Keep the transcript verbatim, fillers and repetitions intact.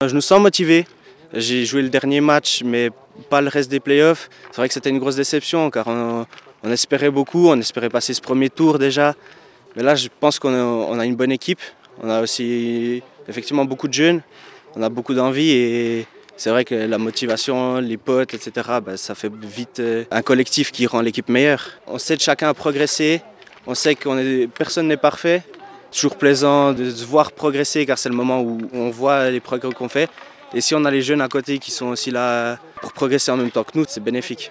Je nous sens motivés. J'ai joué le dernier match, mais pas le reste des playoffs. C'est vrai que c'était une grosse déception, car on, on espérait beaucoup, on espérait passer ce premier tour déjà. Mais là, je pense qu'on a, on a une bonne équipe. On a aussi effectivement beaucoup de jeunes, on a beaucoup d'envie et c'est vrai que la motivation, les potes, et cetera, ben, ça fait vite un collectif qui rend l'équipe meilleure. On sait que chacun a progressé, on sait que personne n'est parfait. Toujours plaisant de se voir progresser car c'est le moment où on voit les progrès qu'on fait. Et si on a les jeunes à côté qui sont aussi là pour progresser en même temps que nous, c'est bénéfique.